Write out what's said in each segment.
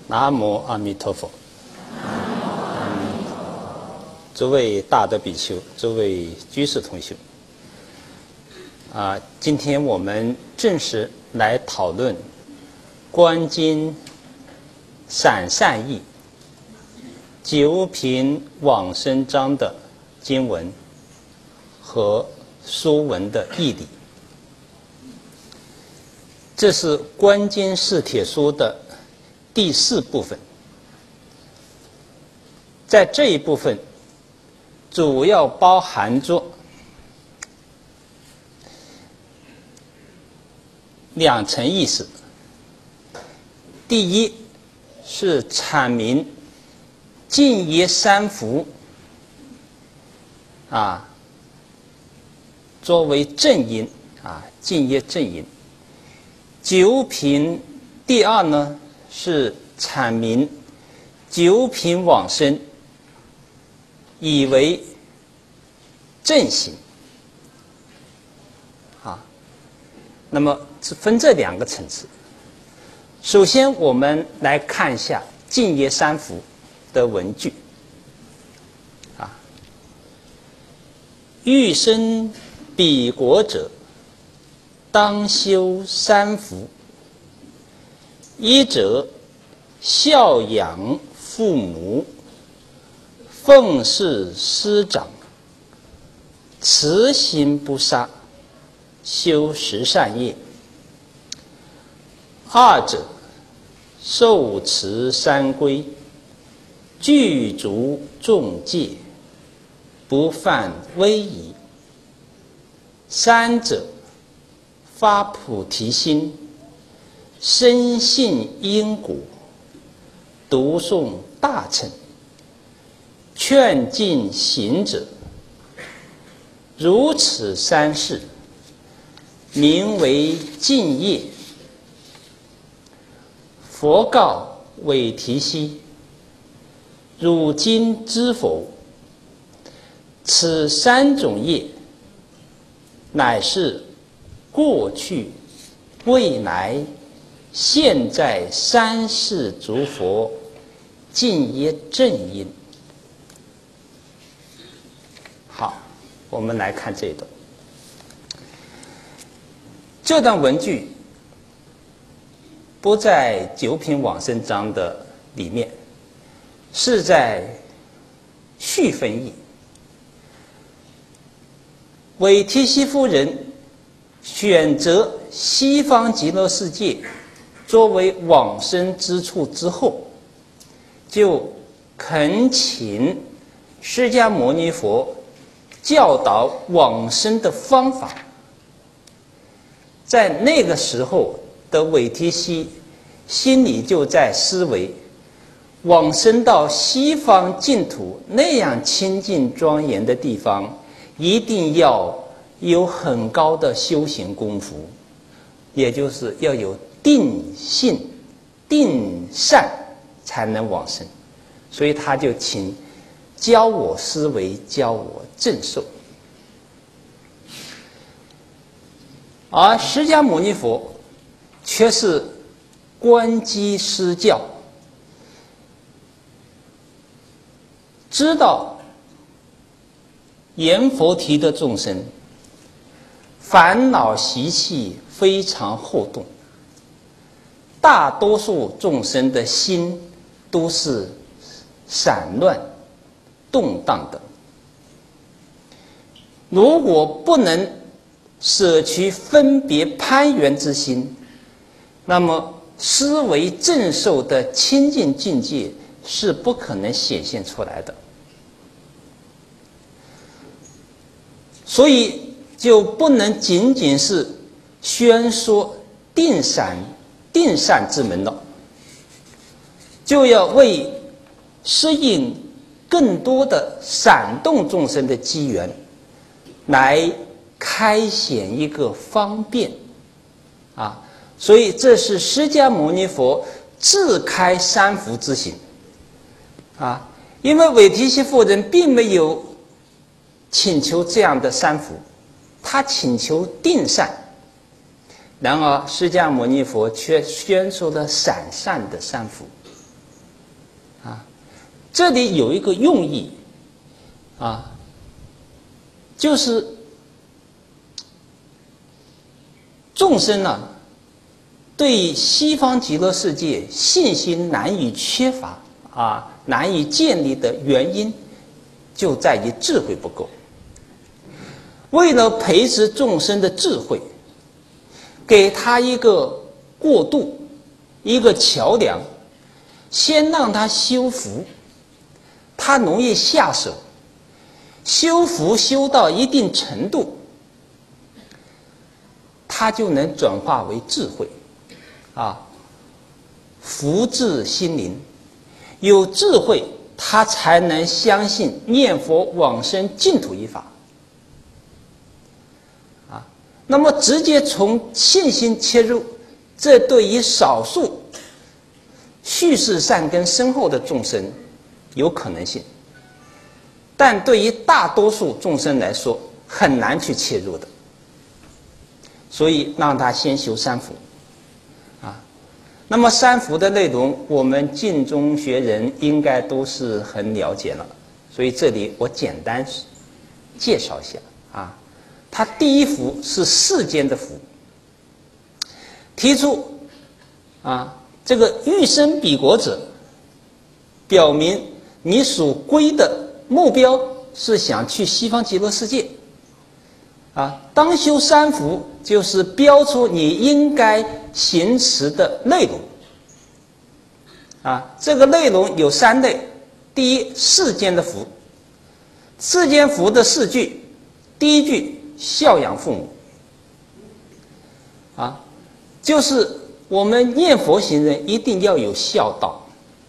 南无阿弥陀佛。诸位大德比丘，诸位居士同修，今天我们正式来讨论《观经散善义九品往生章》的经文和书文的义理。这是《观经释帖书》的第4部分。在这一部分主要包含着2层意思。第一是阐明净业三福作为正因净业正因。九品第2呢是阐明九品往生以为正行那么分这2个层次。首先我们来看一下净业三福的文句欲生彼国者，当修三福。一者孝养父母，奉事师长，慈心不杀，修十善业。二者受持三规，具足众戒，不犯威仪。三者发菩提心，深信因果，读诵大乘，劝进行者。如此三事，名为净业。佛告韦提希：汝今知否？此3种业，乃是过去、未来、现在三世诸佛净业正因。好，我们来看这一段。这段文句不在九品往生章的里面，是在序分义。韦提希夫人选择西方极乐世界作为往生之处之后，就恳请释迦牟尼佛教导往生的方法。在那个时候的韦提希心里就在思维，往生到西方净土那样清净庄严的地方，一定要有很高的修行功夫，也就是要有定信、定善才能往生。所以他就请教我思维，教我正受。而释迦牟尼佛却是观机施教，知道阎浮提的众生烦恼习气非常厚重，大多数众生的心都是散乱动荡的。如果不能舍去分别攀缘之心，那么思维正受的清净境界是不可能显现出来的。所以就不能仅仅是宣说定善之门了，就要为适应更多的闪动众生的机缘，来开显一个方便所以这是释迦牟尼佛自开三福之行因为韦提希夫人并没有请求这样的三福，他请求定善，然而释迦牟尼佛却宣说了散善的三福这里有一个用意啊，就是众生呢，对西方极乐世界信心难以缺乏啊，难以建立的原因，就在于智慧不够。为了培植众生的智慧，给他一个过渡，一个桥梁，先让他修福，他容易下手，修福修到一定程度，他就能转化为智慧啊，福至心灵。有智慧，他才能相信念佛往生净土一法啊。那么直接从信心切入，这对于少数蓄势善根深厚的众生有可能性，但对于大多数众生来说很难去切入的。所以让他先修三福啊。那么三福的内容，我们净宗学人应该都是很了解了，所以这里我简单介绍一下啊。他第一福是世间的福，提出啊，这个欲生彼国者，表明你所归的目标是想去西方极乐世界啊。当修三福，就是标出你应该行持的内容啊。这个内容有三类：第一，世间的福，世间福的四句，第一句孝养父母啊，就是我们念佛行人一定要有孝道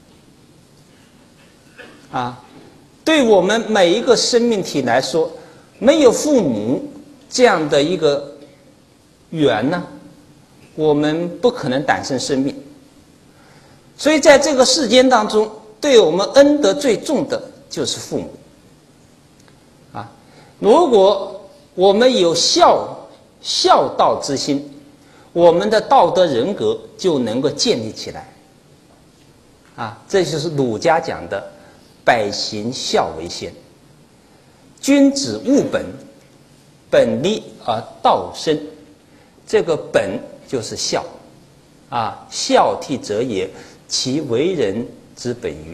啊。对我们每一个生命体来说，没有父母这样的一个缘呢，我们不可能诞生生命。所以在这个世间当中，对我们恩德最重的就是父母啊。如果我们有孝道之心，我们的道德人格就能够建立起来啊。这就是儒家讲的百行孝为先，君子务本，本立而道生。这个本就是孝啊，孝悌者也，其为人之本于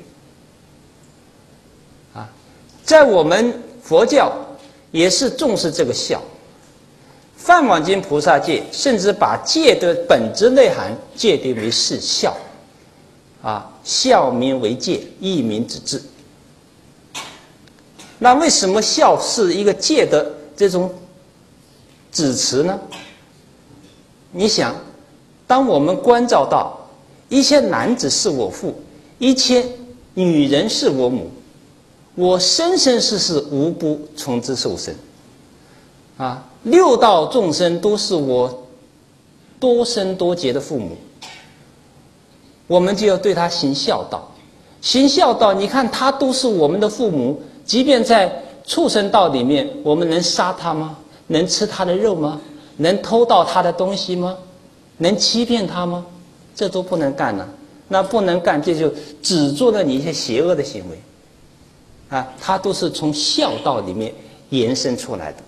啊。在我们佛教也是重视这个孝。梵网经菩萨戒甚至把戒的本质内涵界定为是孝啊，孝名为戒，义名止智。那为什么孝是一个戒的这种指词呢？你想，当我们关照到一切男子是我父，一切女人是我母，我生生世世无不从之受生啊，六道众生都是我多生多劫的父母，我们就要对他行孝道。行孝道，你看他都是我们的父母，即便在畜生道里面，我们能杀他吗？能吃他的肉吗？能偷盗他的东西吗？能欺骗他吗？这都不能干了。那不能干，这就只做了你一些邪恶的行为啊，他都是从孝道里面延伸出来的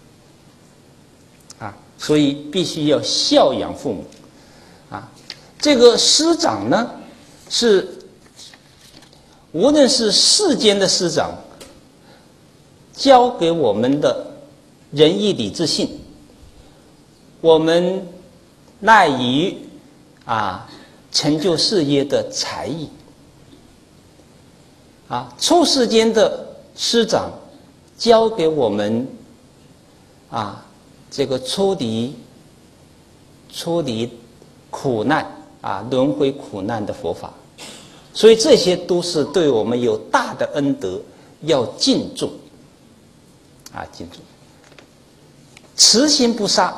啊，所以必须要孝养父母啊。这个师长呢，是无论是世间的师长教给我们的仁义礼智信，我们赖于成就事业的才艺啊。出世间的师长教给我们这个出离苦难轮回苦难的佛法，所以这些都是对我们有大的恩德，要敬重敬重。慈心不杀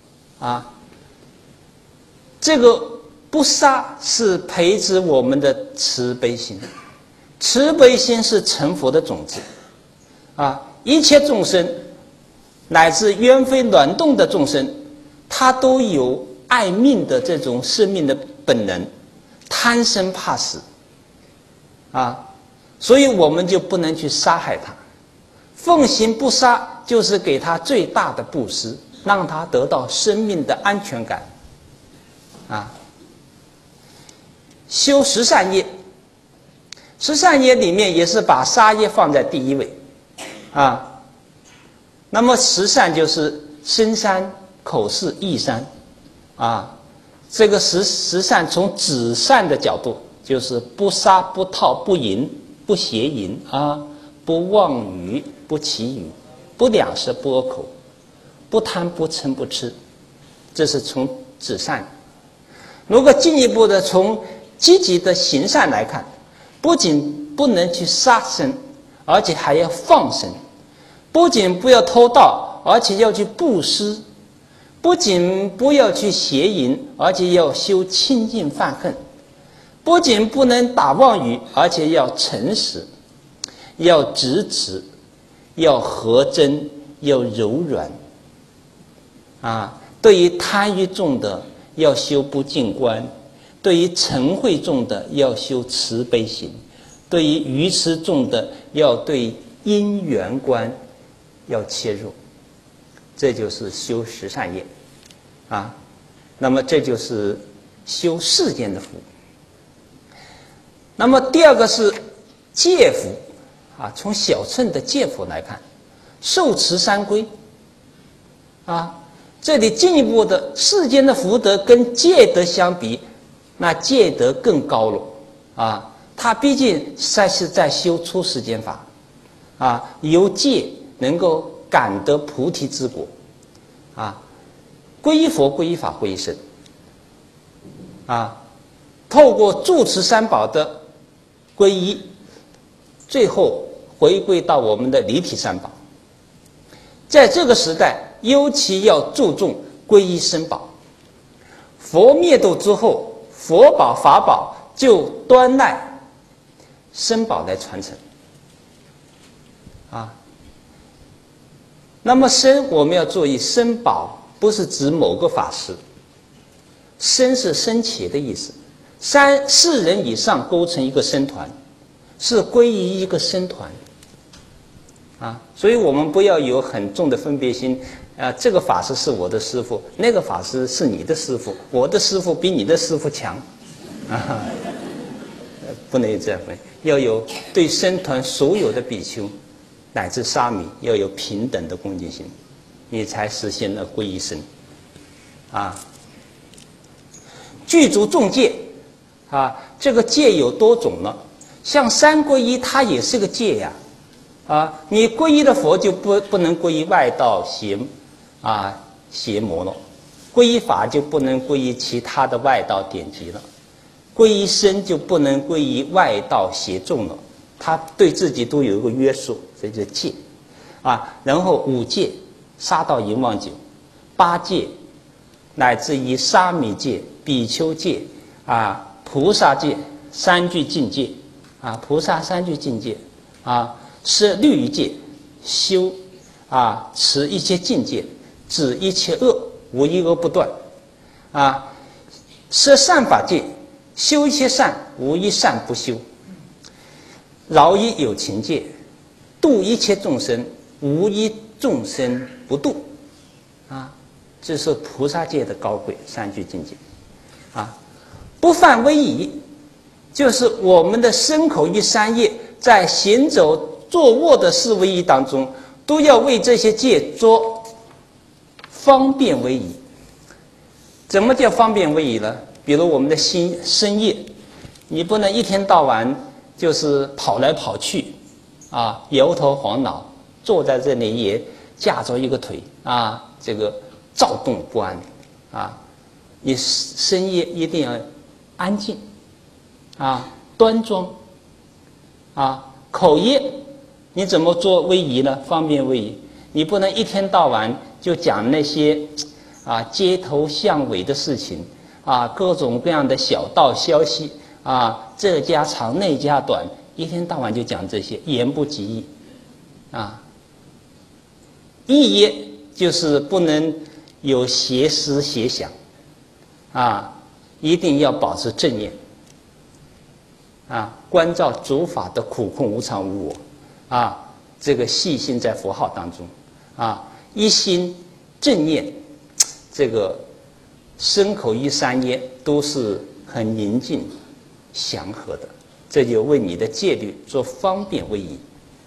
这个不杀是培植我们的慈悲心，慈悲心是成佛的种子一切众生乃至冤非卵动的众生，他都有爱命的这种生命的本能，贪生怕死所以我们就不能去杀害他。奉行不杀就是给他最大的布施，让他得到生命的安全感。修十善业，十善业里面也是把杀业放在第一位。那么十善就是身善、口是、意善。这个十善从止善的角度，就是不杀、不盗、不淫、不邪淫不妄语、不绮语、不两舌、不恶口、不贪、不嗔、不痴，这是从止善。如果进一步的从积极的行善来看，不仅不能去杀生，而且还要放生；不仅不要偷盗，而且要去布施；不仅不要去邪淫，而且要修清净犯恨；不仅不能打妄语，而且要诚实，要直持，要和真，要柔软。对于贪欲重的要修不净观，对于嗔恚重的要修慈悲心，对于愚痴重的要对因缘观要切入。这就是修十善业那么这就是修世间的福。那么第二个是戒福从小乘的戒福来看，受持三规这里进一步的世间的福德跟戒德相比，那戒德更高了他毕竟是在修出世间法由戒能够感得菩提之果皈依佛、皈依法、皈依僧透过住持三宝的皈依，最后回归到我们的离体三宝。在这个时代，尤其要注重皈依僧宝。佛灭度之后，佛宝、法宝就端赖僧宝来传承那么僧，我们要注意，僧宝不是指某个法师，僧是僧伽的意思。4人以上构成一个僧团，是归于一个僧团所以我们不要有很重的分别心这个法师是我的师父，那个法师是你的师父，我的师父比你的师父强不能有这样分，要有对僧团所有的比丘乃至沙弥要有平等的恭敬心，你才实现了皈依僧具足众戒这个戒有多种呢？像三皈依，它也是个戒呀你皈依的佛就不能皈依外道邪魔了，皈依法就不能皈依其他的外道典籍了，皈依僧就不能皈依外道邪众了，他对自己都有一个约束，这就是戒然后5戒，杀盗淫妄酒；8戒，乃至于沙弥戒、比丘戒菩萨戒、3具境界菩萨3具境界设律仪戒，修持一切境界，止一切恶，无一恶不断设善法戒，修一切善，无一善不修；饶益有情戒，度一切众生，无一众生不度这是菩萨戒的高贵3具境界不犯威仪，就是我们的身口意三业在行走坐卧的4威仪当中，都要为这些戒做方便威仪。怎么叫方便威仪呢？比如我们的身业，你不能一天到晚就是跑来跑去摇头晃脑，坐在这里也架着一个腿这个躁动不安你身业一定要安静端庄口业你怎么做威仪呢？方便威仪，你不能一天到晚就讲那些街头巷尾的事情各种各样的小道消息这家长那家短，一天到晚就讲这些，言不及义意业就是不能有邪思邪想一定要保持正念关照诸法的苦空无常无我，这个细心在佛号当中，一心正念，这个身口意三业都是很宁静祥和的，这就为你的戒律做方便为宜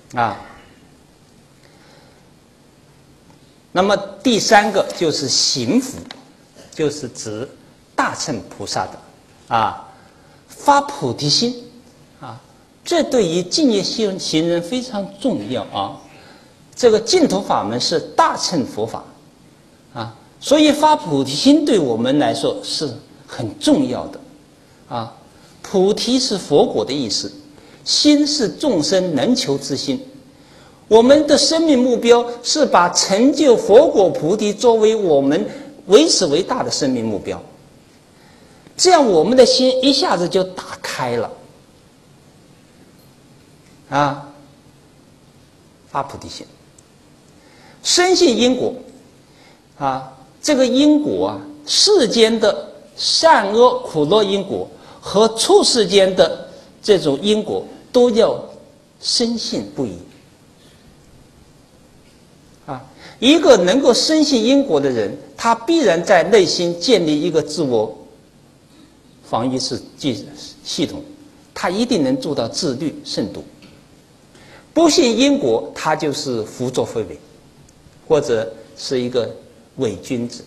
那么第三个就是行福，就是指大乘菩萨的发菩提心这对于净业行人非常重要这个净土法门是大乘佛法所以发菩提心对我们来说是很重要的菩提是佛果的意思，心是众生能求之心。我们的生命目标是把成就佛果菩提作为我们为此为大的生命目标，这样我们的心一下子就打开了发菩提心，深信因果这个因果世间的善恶苦乐因果和处世间的这种因果都要深信不疑一个能够深信因果的人，他必然在内心建立一个自我防御系统，他一定能做到自律慎独。不信因果，他就是胡作非为，或者是一个伪君子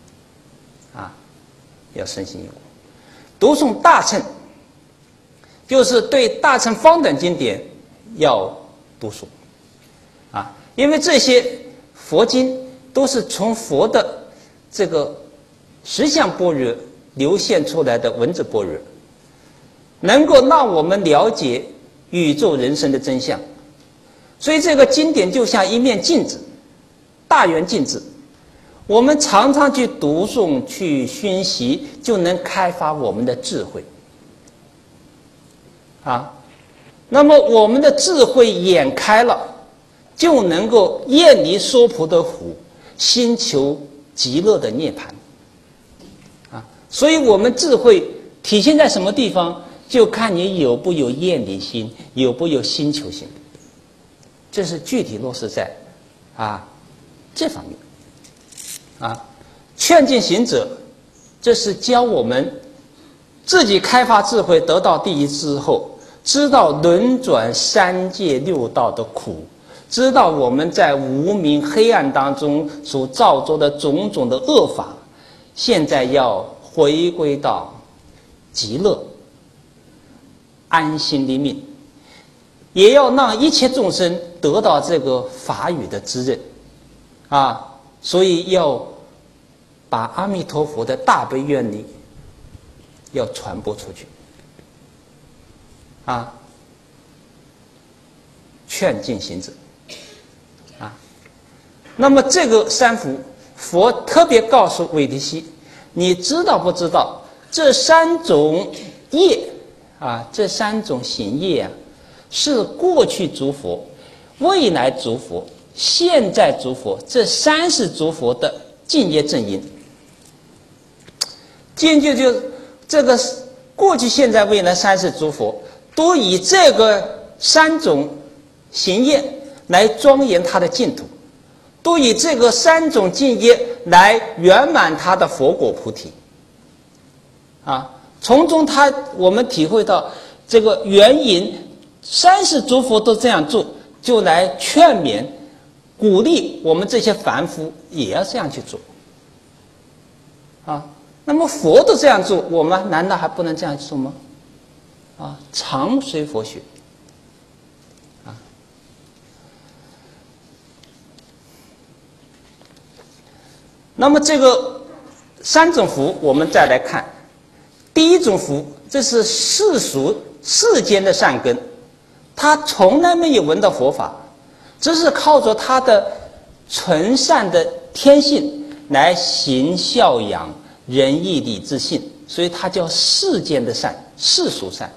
要深信因果。读诵大乘，就是对大乘方等经典要读诵因为这些佛经都是从佛的这个实相般若流现出来的文字般若，能够让我们了解宇宙人生的真相。所以这个经典就像一面镜子，大圆镜子，我们常常去读诵去熏习，就能开发我们的智慧那么我们的智慧眼开了，就能够厌离娑婆的苦，心求极乐的涅槃所以我们智慧体现在什么地方，就看你有不有厌离心，有不有心求心，这是具体落实在这方面劝进行者，这是教我们自己开发智慧，得到第一之后，知道轮转三界六道的苦，知道我们在无明黑暗当中所造作的种种的恶法，现在要回归到极乐安心立命，也要让一切众生得到这个法语的滋润所以要把阿弥陀佛的大悲愿力要传播出去劝进行者那么这个三福，佛特别告诉韦提希，你知道不知道这三种业这三种行业是过去诸佛、未来诸佛、现在诸佛这三世诸佛的净业正因。净就这个过去、现在、未来三世诸佛都以这个三种行业来庄严他的净土，都以这个三种净业来圆满他的佛果菩提从中我们体会到这个原因，三世诸佛都这样做，就来劝勉鼓励我们这些凡夫也要这样去做那么佛都这样做，我们难道还不能这样做吗常随佛学那么这个三种福我们再来看，第一种福，这是世间的善根，他从来没有闻到佛法，只是靠着他的纯善的天性来行孝养仁义礼智信，所以它叫世间的善，世俗善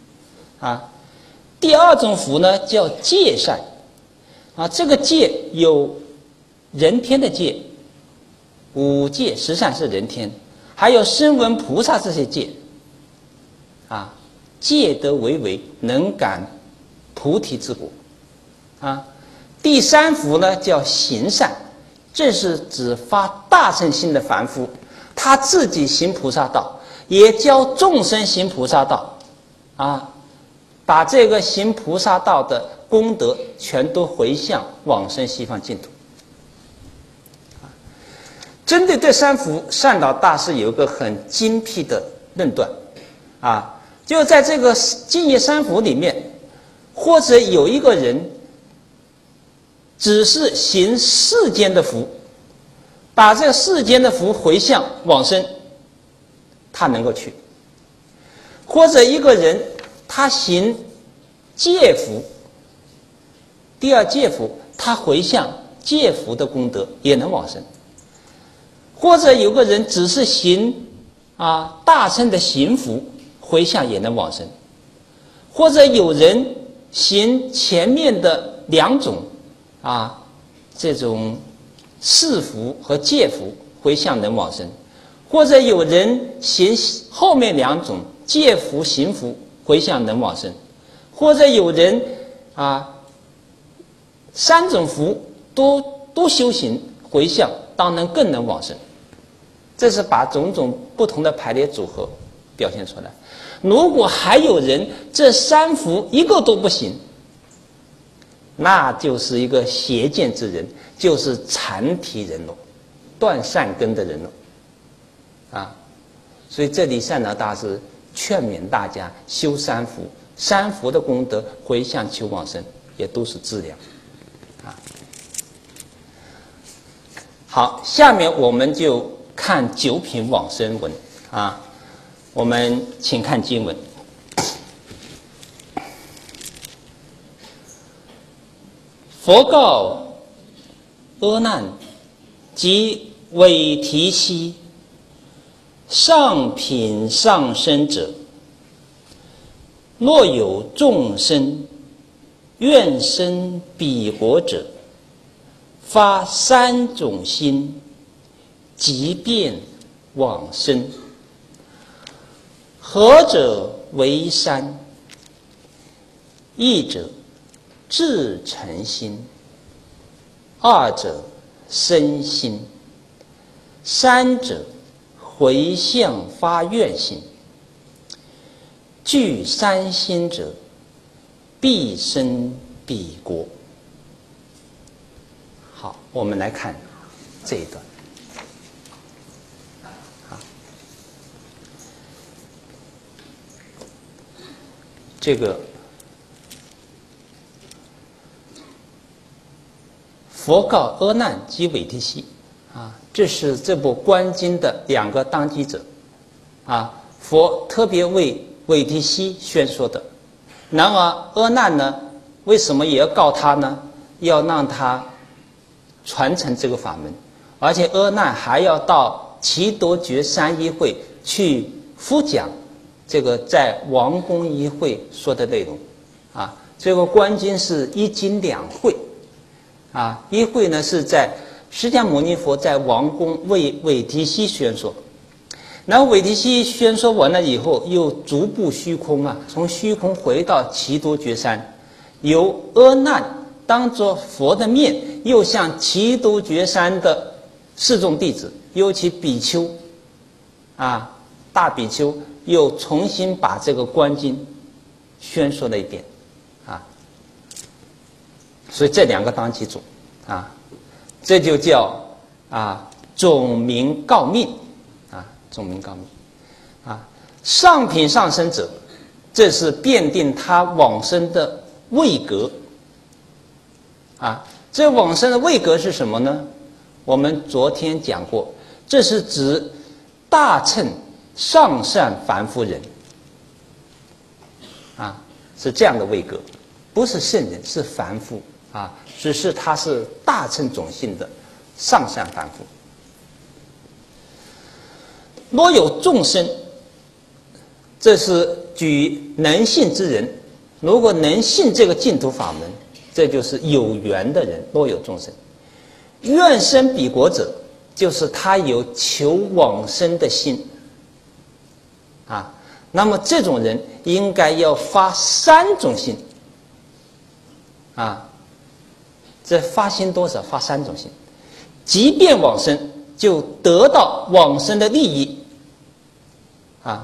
第二种福呢叫戒善这个戒有人天的戒，五戒十善是人天，还有声闻菩萨这些戒戒德为为，能感菩提之果。啊，第三福呢叫行善，这是指发大乘心的凡夫，他自己行菩萨道，也教众生行菩萨道，啊，把这个行菩萨道的功德全都回向往生西方净土。针对这三福，善导大师有一个很精辟的论断，啊，就在这个净业三福里面，或者有一个人只是行世间的福，把这个世间的福回向往生，他能够去；或者一个人他行戒福，第二戒福，他回向戒福的功德也能往生；或者有个人只是行大乘的行福，回向也能往生；或者有人行前面的两种这种世福和戒福，回向能往生；或者有人行后面两种戒福行福，回向能往生；或者有人三种福都修行回向，当然更能往生。这是把种种不同的排列组合表现出来。如果还有人这三福一个都不行，那就是一个邪见之人，就是残体人了，断善根的人了。所以这里善导大师劝勉大家修三福，三福的功德回向求往生，也都是资粮。好，下面我们就看九品往生文我们请看经文。佛告阿难及韦提希，上品上生者，若有众生愿生彼国者，发三种心，即便往生。何者为三？一者至诚心，二者身心，三者回向发愿心。具三心者，必生彼国。好，我们来看这一段。这个佛告阿难及韦提希这是这部观经的两个当机者佛特别为韦提希宣说的。然而阿难呢，为什么也要告他呢？要让他传承这个法门，而且阿难还要到耆多觉山一会去复讲这个在王宫一会说的内容这个观经是一经两会一会呢是在释迦牟尼佛在王宫为韦提希宣说，然后韦提希宣说完了以后，又逐步虚空从虚空回到耆多觉山，由阿难当作佛的面，又向耆多觉山的示众弟子，尤其比丘大比丘，又重新把这个观经宣说了一遍所以这两个当机主这就叫总名告命总名告命上品上生者，这是奠定他往生的位格这往生的位格是什么呢？我们昨天讲过，这是指大乘上善凡夫人是这样的位格，不是圣人，是凡夫只是他是大乘种性的上善凡夫。若有众生，这是举能信之人，如果能信这个净土法门，这就是有缘的人。若有众生愿生彼国者，就是他有求往生的心那么这种人应该要发3种心啊。这发心多少？发3种心，即便往生就得到往生的利益啊，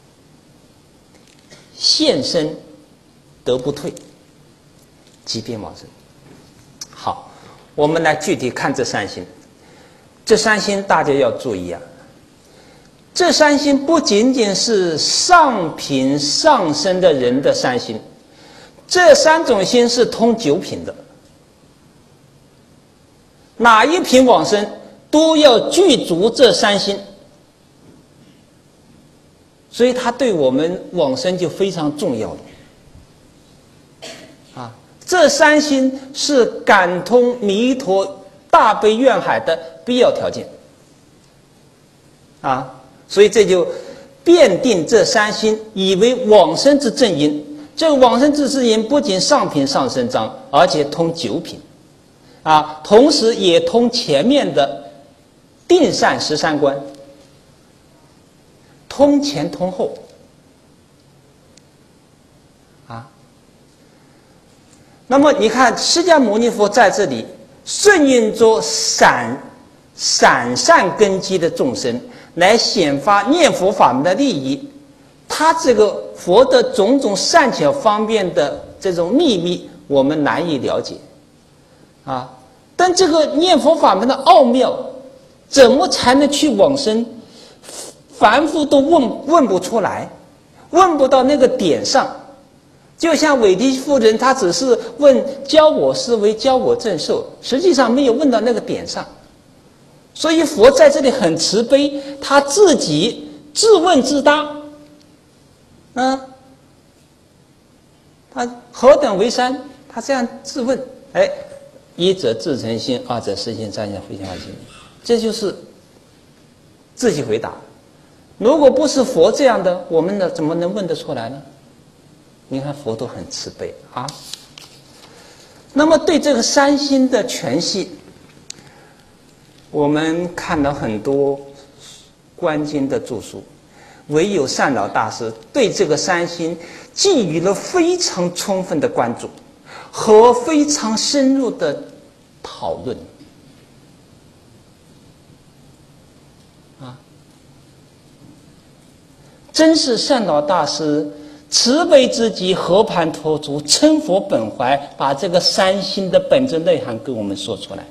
现身得不退，即便往生。好，我们来具体看这3心。这3心大家要注意啊，这3心不仅仅是上品上升的人的3心，这3种心是通9品的，哪一品往生都要具足这3心，所以它对我们往生就非常重要了啊！这3心是感通弥陀大悲愿海的必要条件啊！所以这就辨定这3心，以为往生之正因。这个往生之正因不仅上品上生章，而且通9品啊，同时也通前面的定善13观，通前通后啊。那么你看，释迦牟尼佛在这里顺应着散善根基的众生，来显发念佛法门的利益。他这个佛的种种善巧方便的这种秘密，我们难以了解啊。但这个念佛法门的奥妙，怎么才能去往生？凡夫都问不出来，问不到那个点上。就像韦提夫人，她只是问教我思维，教我正受，实际上没有问到那个点上。所以佛在这里很慈悲，他自己自问自答，他何等为善？他这样自问，一者自诚心，二者实心，三者非心二心，这就是自己回答。如果不是佛这样的，我们怎么能问得出来呢？你看佛都很慈悲啊。那么对这个3心的全系，我们看到很多观经的著述，唯有善导大师对这个3心寄予了非常充分的关注和非常深入的讨论啊！真是善导大师慈悲之极，和盘托出，称佛本怀，把这个3心的本质内涵给我们说出来。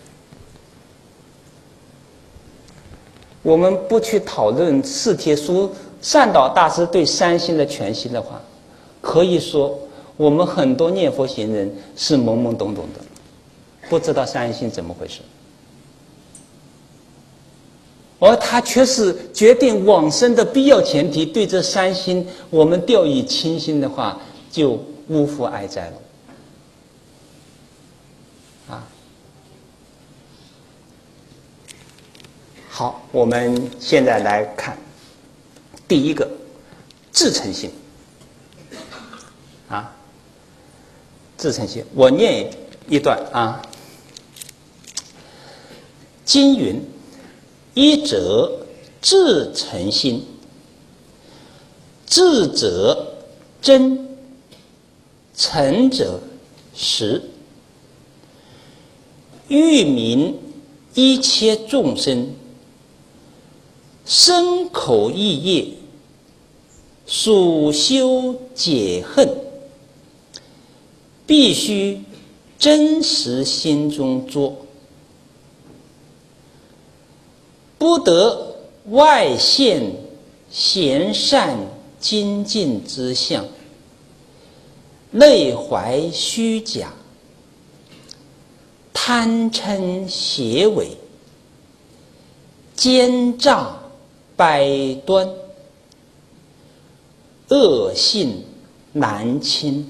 我们不去讨论释帖书善导大师对3心的全系的话，可以说我们很多念佛行人是懵懵懂懂的，不知道3心怎么回事，而他却是决定往生的必要前提。对这3心我们掉以轻心的话，就无福哀哉了啊！好，我们现在来看第一个至诚心啊，至诚心，我念一段啊。经云：一者至诚心，至者真，诚者实。欲明一切众生身口意业属修解恨，必须真实心中作，不得外现贤善精进之相，内怀虚假，贪嗔邪伪，奸诈百端，恶性难清，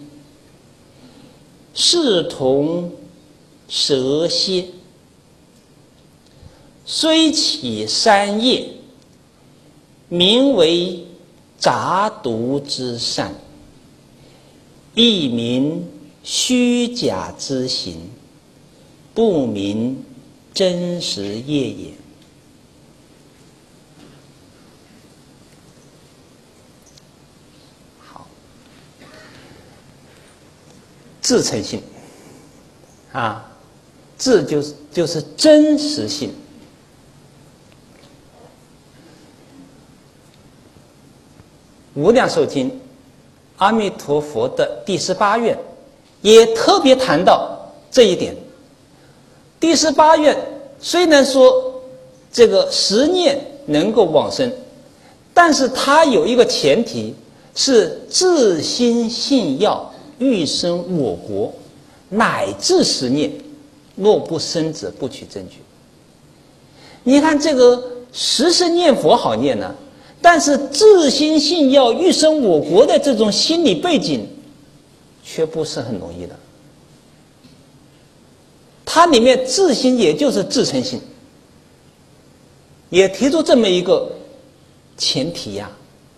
视同蛇蝎。虽起3业，名为杂毒之善，亦名虚假之行，不名真实业也。 至诚性啊，至就是真实性。无量寿经，阿弥陀佛的第18愿也特别谈到这一点。第18愿虽然说这个10念能够往生，但是它有一个前提，是自心信要，欲生我国，乃至10念，若不生者，不取正觉。你看这个时时念佛好念呢，但是自心信要，欲生我国的这种心理背景，却不是很容易的。它里面自心也就是至诚心，也提出这么一个前提呀。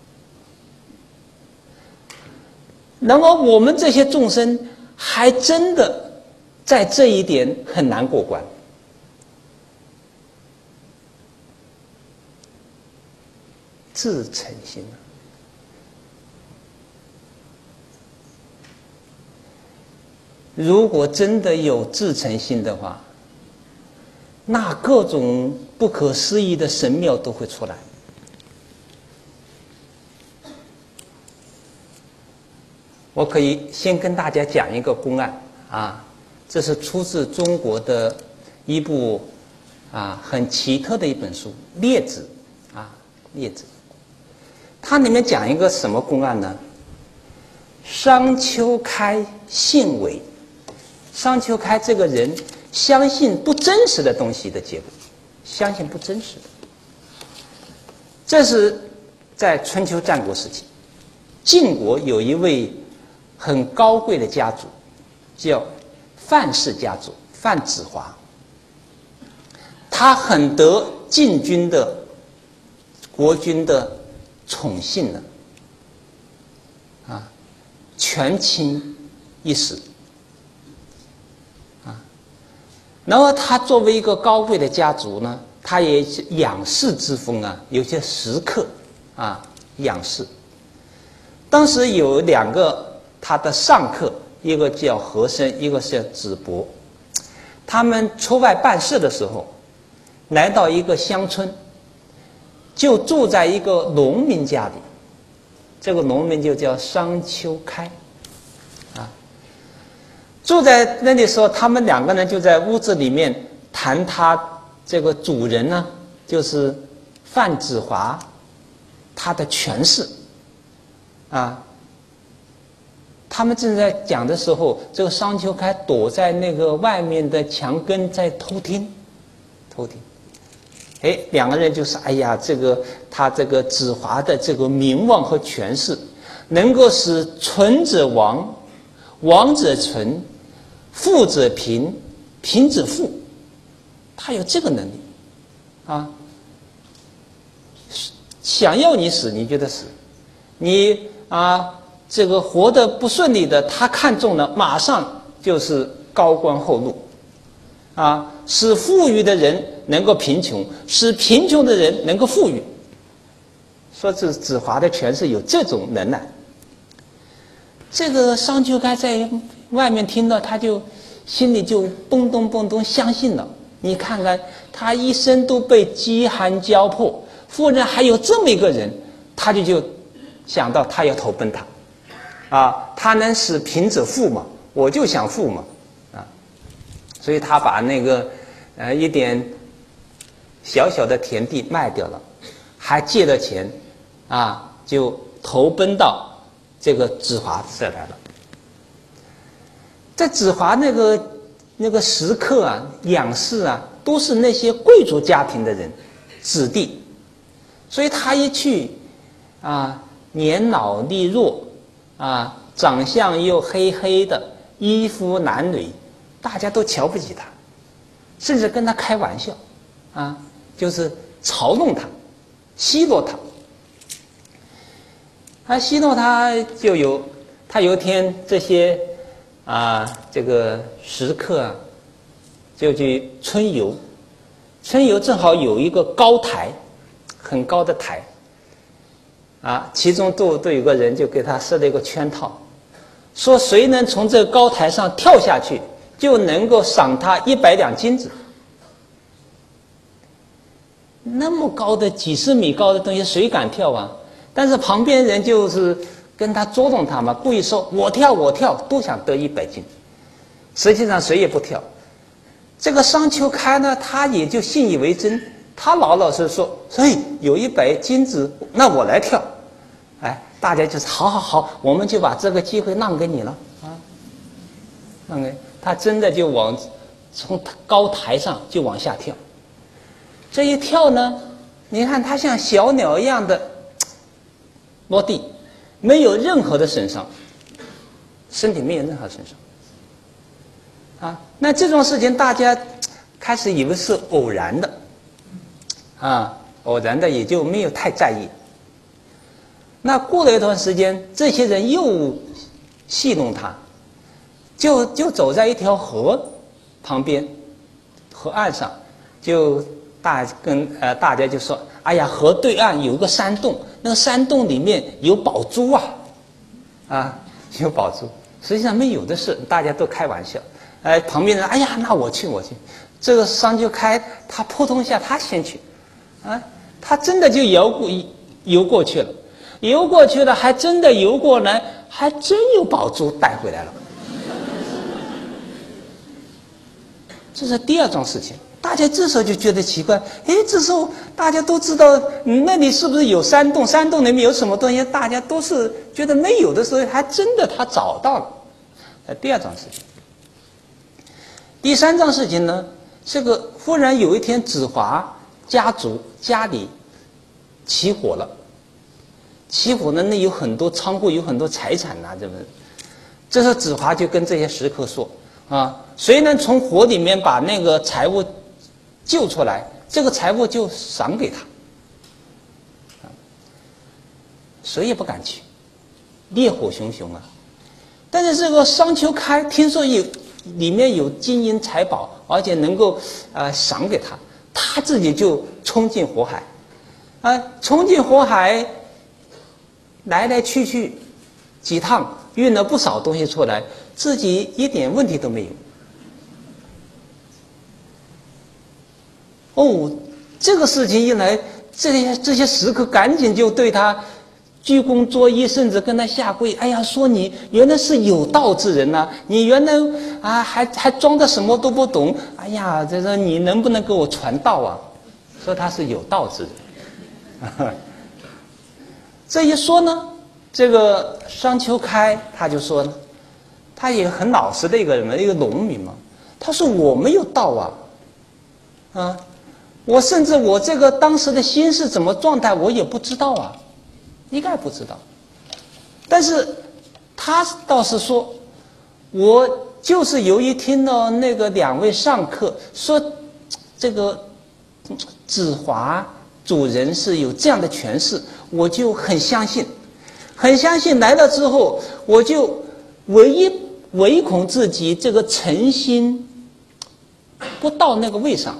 那么我们这些众生还真的在这一点很难过关。至诚心啊，如果真的有至诚心的话，那各种不可思议的神妙都会出来。我可以先跟大家讲一个公案啊，这是出自中国的一部很奇特的一本书《列子》啊，《列子》。它里面讲一个什么公案呢？商丘开信伪，商丘开这个人相信不真实的东西的结果，相信不真实的。这是在春秋战国时期，晋国有一位很高贵的家族，叫范氏家族，范子华。他很得晋军的国君的宠幸呢，权倾一时啊。然后他作为一个高贵的家族呢，他也养士之风啊，有些食客养士。当时有2个他的上客，一个叫和珅，一个叫子伯。他们出外办事的时候，来到一个乡村，就住在一个农民家里。这个农民就叫商丘开住在那里时候，他们2个人就在屋子里面谈他这个主人呢，就是范子华，他的权势他们正在讲的时候，这个商丘开躲在那个外面的墙根在偷听。2个人就是哎呀，他这个子华的这个名望和权势，能够使存者亡，亡者存，富者贫，贫者富，他有这个能力想要你死，你觉得死；你这个活得不顺利的，他看中了，马上就是高官厚禄使富裕的人能够贫穷，使贫穷的人能够富裕。说这子华的权势有这种能耐。这个商丘开在外面听到，他就心里就蹦咚蹦咚相信了。你看看他一生都被饥寒交迫，夫人还有这么一个人，他就想到他要投奔他他能使贫者富嘛，我就想富嘛所以他把那个一点小小的田地卖掉了，还借了钱就投奔到这个子华这来了。在子华那个食客养士都是那些贵族家庭的人子弟，所以他一去年老力弱长相又黑黑的，衣服褴褛，大家都瞧不起他，甚至跟他开玩笑就是嘲弄他，奚落他。奚落他他有一天这些这个食客就去春游，正好有一个高台，很高的台其中都有个人就给他设了一个圈套， 说谁能从这个高台上跳下去，就能够赏他100两金子。那么高的几十米高的东西，谁敢跳啊？但是旁边人就是跟他捉弄他嘛，故意说我跳我跳，都想得100金。实际上谁也不跳。这个商丘开呢，他也就信以为真，他老老实实说，所以有100金子，那我来跳。哎，大家就是好好好，我们就把这个机会让给你了啊，让给他，真的就从高台上就往下跳。这一跳呢，你看他像小鸟一样的落地，没有任何的损伤，身体没有任何损伤啊。那这种事情大家开始以为是偶然的啊，偶然的也就没有太在意。那过了一段时间，这些人又戏弄他，就走在一条河旁边，河岸上，就大家就说，哎呀，河对岸有个山洞，那个山洞里面有宝珠啊，有宝珠。实际上没有的事，大家都开玩笑。旁边人，哎呀，那我去。这个商丘开，他扑通一下，他先去，啊，他真的就游过去了。游过去了，还真的游过来，还真有宝珠带回来了。这是第二桩事情，大家这时候就觉得奇怪，这时候大家都知道，那里是不是有山洞？山洞里面有什么东西？大家都是觉得没有的时候，还真的他找到了。第二桩事情，第三桩事情呢，这个忽然有一天，子华家族家里起火了。起火呢，那有很多仓库，有很多财产呐，这时候子华就跟这些食客说啊，谁能从火里面把那个财物救出来，这个财物就赏给他。谁也不敢去，烈火熊熊啊！但是这个商丘开听说里面有金银财宝，而且能够赏给他，他自己就冲进火海，冲进火海。来来去去几趟，运了不少东西出来，自己一点问题都没有。这个事情一来，这些食客赶紧就对他鞠躬作揖，甚至跟他下跪。哎呀，说你原来是有道之人呐，你原来还装的什么都不懂。哎呀，这说你能不能给我传道啊？说他是有道之人。这一说呢，这个商丘开他就说呢，他也很老实的一个人，一个农民嘛。他说我没有道我甚至我这个当时的心是怎么状态，我也不知道啊，应该不知道。但是他倒是说，我就是由于听到那个2位上客说，这个子华主人是有这样的权势，我就很相信，来了之后，我就唯恐自己这个诚心不到那个位上，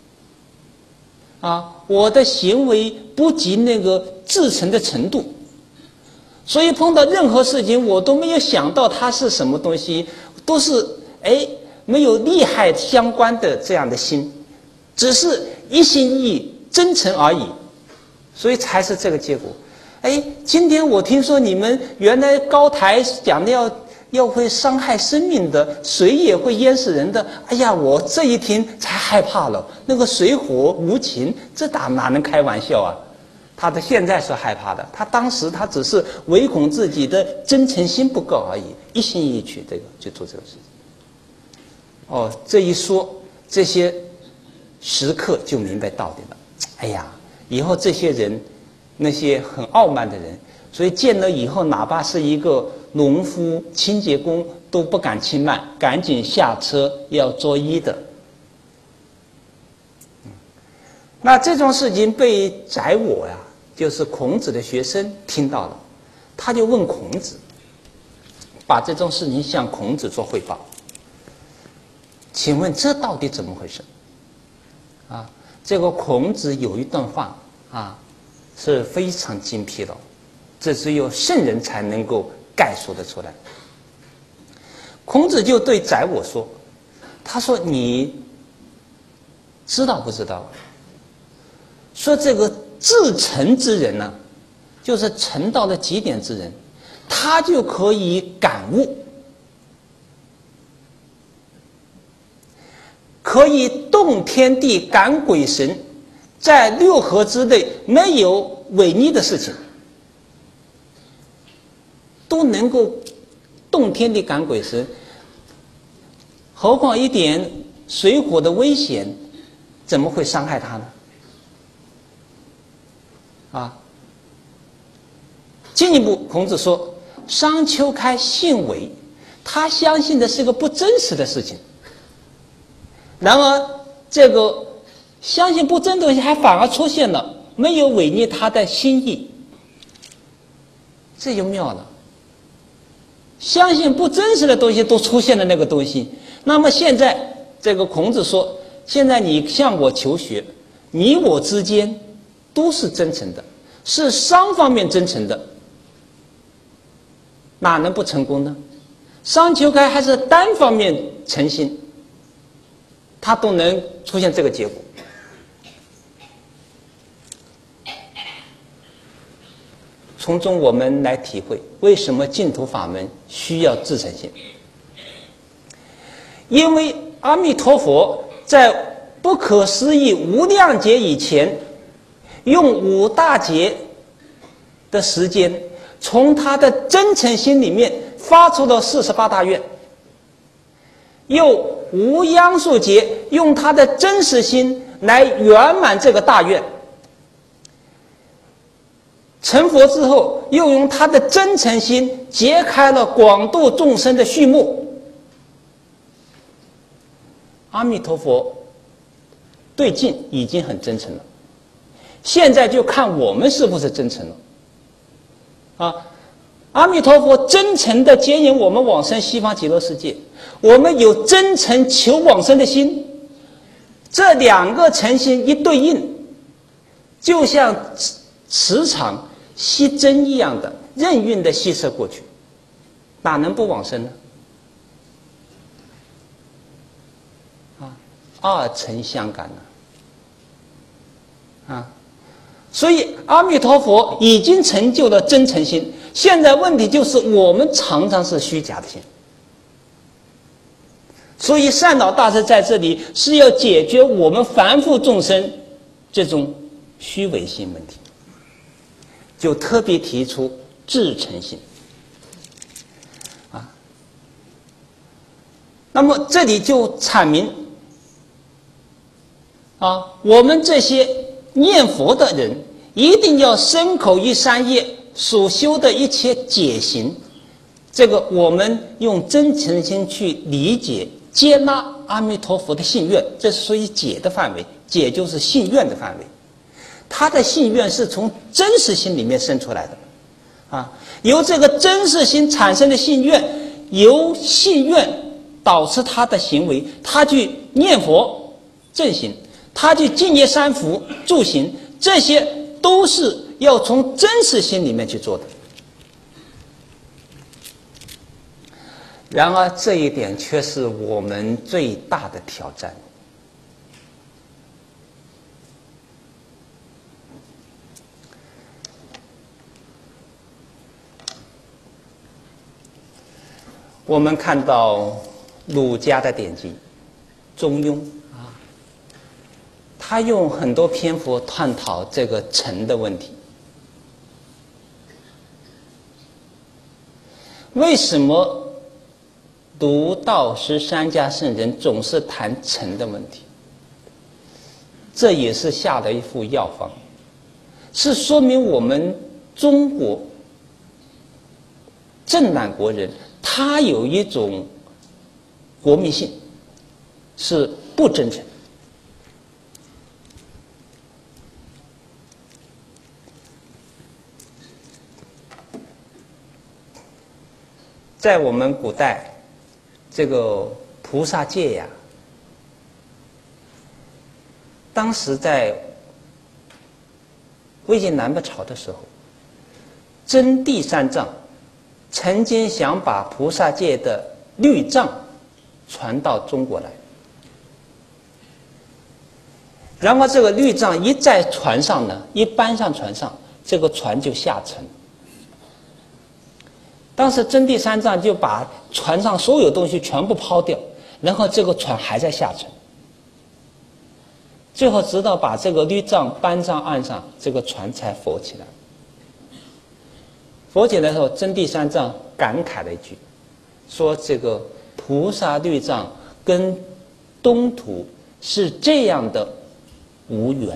我的行为不及那个至诚的程度，所以碰到任何事情我都没有想到它是什么东西，都是没有利害相关的这样的心，只是一心一意真诚而已，所以才是这个结果。今天我听说你们原来高台讲的要会伤害生命的，水也会淹死人的。哎呀，我这一听才害怕了。那个水火无情，这哪能开玩笑啊？他的现在是害怕的，他当时他只是唯恐自己的真诚心不够而已，一心一意去就做这个事情。这一说，这些食客就明白道理了。哎呀，以后这些人，那些很傲慢的人，所以见了以后，哪怕是一个农夫、清洁工都不敢轻慢，赶紧下车要作揖的。那这种事情被宰我呀，就是孔子的学生听到了，他就问孔子，把这种事情向孔子做汇报。请问这到底怎么回事？这个孔子有一段话是非常精辟的，这只有圣人才能够概述得出来。 孔子就对宰我说：“他说你知道不知道？说这个至诚之人呢、就是诚到了极点之人，他就可以感悟，可以动天地、感鬼神，在六合之内没有违逆的事情，都能够动天地、感鬼神。何况一点水火的危险，怎么会伤害他呢？啊！进一步，孔子说：商丘开信伪，他相信的是个不真实的事情。然而，这个相信不真的东西，还反而出现了没有违逆他的心意，这就妙了。相信不真实的东西都出现了那个东西，那么现在这个孔子说，现在你向我求学，你我之间都是真诚的，是双方面真诚的，哪能不成功呢？商丘开还是单方面诚心，他都能出现这个结果。从中我们来体会为什么净土法门需要至诚心。因为阿弥陀佛在不可思议无量劫以前，用5大劫的时间，从他的真诚心里面发出了48大愿，又无央数劫用他的真实心来圆满这个大愿，成佛之后又用他的真诚心揭开了广度众生的序幕。阿弥陀佛对境已经很真诚了，现在就看我们是不是真诚了。阿弥陀佛真诚地接引我们往生西方极乐世界，我们有真诚求往生的心，这2个诚心一对应，就像磁场吸针一样的任运地吸射过去，哪能不往生呢？二诚相感所以阿弥陀佛已经成就了真诚心，现在问题就是我们常常是虚假的心。所以善导大师在这里是要解决我们凡夫众生这种虚伪心问题，就特别提出至诚心那么这里就阐明我们这些念佛的人一定要身口意三业所修的一切解行，这个我们用真诚心去理解接纳阿弥陀佛的信愿，这是属于解的范围，解就是信愿的范围。他的信愿是从真实心里面生出来的由这个真实心产生的信愿，由信愿导致他的行为，他去念佛正行，他去净业三福助行，这些都是要从真实心里面去做的。然而这一点却是我们最大的挑战。我们看到儒家的典籍《中庸》他用很多篇幅探讨这个诚的问题。为什么儒道释三家圣人总是谈诚的问题？这也是下了一副药方，是说明我们中国正览国人他有一种国民性，是不真诚。在我们古代，这个菩萨戒呀，当时在魏晋南北朝的时候，真谛三藏曾经想把菩萨戒的律杖传到中国来。然后这个律杖一在船上呢，一搬上船上，这个船就下沉。当时真地三藏就把船上所有东西全部抛掉，然后这个船还在下沉。最后直到把这个律杖搬上岸上，这个船才浮起来。浮起来的时候，真地三藏感慨了一句，说这个菩萨律杖跟东土是这样的无缘。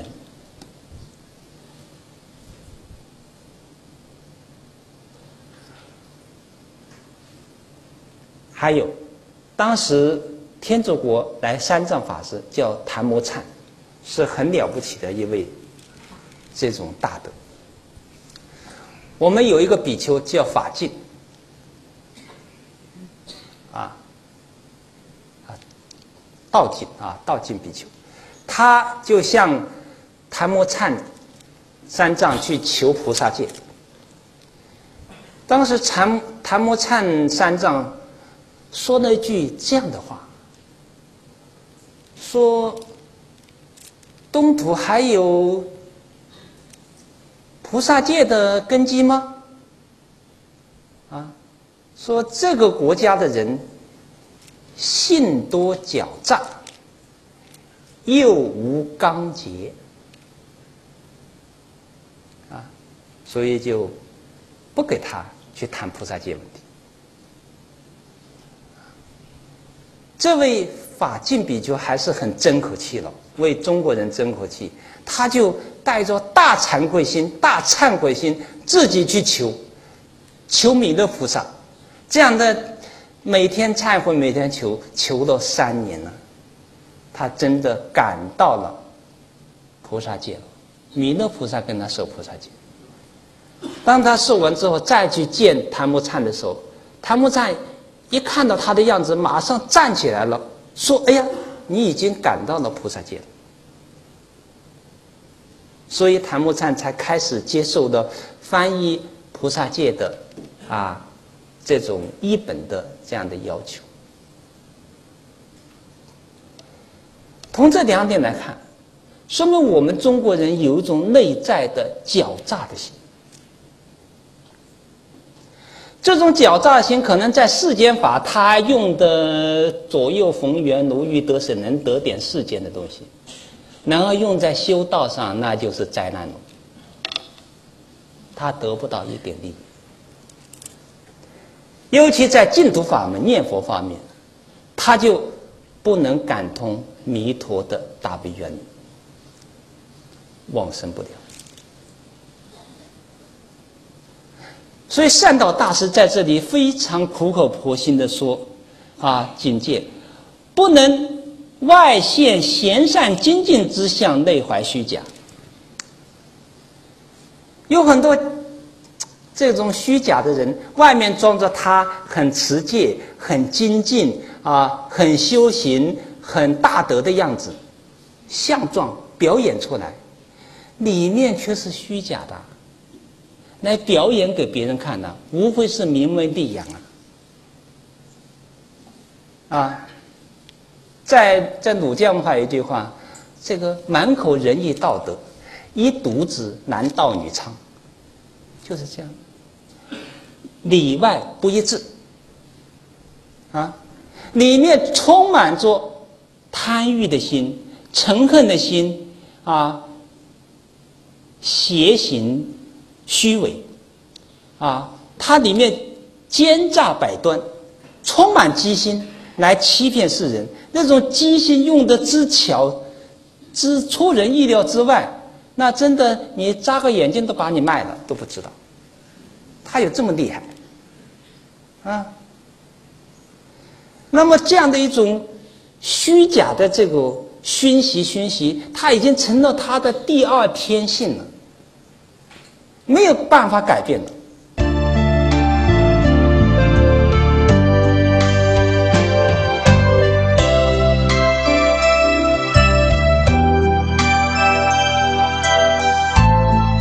还有，当时天竺国来三藏法师叫昙摩忏，是很了不起的一位这种大德。我们有一个比丘叫法净，道净比丘，他就向昙摩忏三藏去求菩萨戒。当时昙摩忏三藏说了一句这样的话，说东土还有菩萨戒的根基吗？说这个国家的人性多狡诈，又无刚节，所以就不给他去谈菩萨戒问题。这位法净比丘还是很争口气了，为中国人争口气，他就带着大惭愧心、大忏悔心，自己去求弥勒菩萨，这样的每天忏悔，每天求了3年了，他真的感到了菩萨戒了。弥勒菩萨跟他受菩萨戒，当他受完之后，再去见昙摩忏的时候，昙摩忏一看到他的样子，马上站起来了，说：“哎呀，你已经感到了菩萨戒了。”所以昙摩忏才开始接受了翻译菩萨戒的这种一本的这样的要求。从这2点来看，说明我们中国人有一种内在的狡诈的心。这种狡诈心可能在世间法他用的左右逢源、如鱼得水，能得点世间的东西，然后用在修道上，那就是灾难了，他得不到一点利益。尤其在净土法门、念佛方面，他就不能感通弥陀的大悲愿力，往生不了。所以善导大师在这里非常苦口婆心的说警戒不能外现贤善精进之相，内怀虚假。有很多这种虚假的人，外面装着他很持戒、很精进很修行、很大德的样子，相状表演出来，里面却是虚假的，来表演给别人看的，无非是名为利养在儒家文化有一句话，这个满口仁义道德，一犊子男盗女娼，就是这样，里外不一致里面充满着贪欲的心、嗔恨的心邪行虚伪它里面奸诈百端，充满机心来欺骗世人。那种机心用的之巧，之出人意料之外，那真的你眨个眼睛都把你卖了都不知道，他有这么厉害那么这样的一种虚假的这个熏习，它已经成了他的第二天性了，没有办法改变了。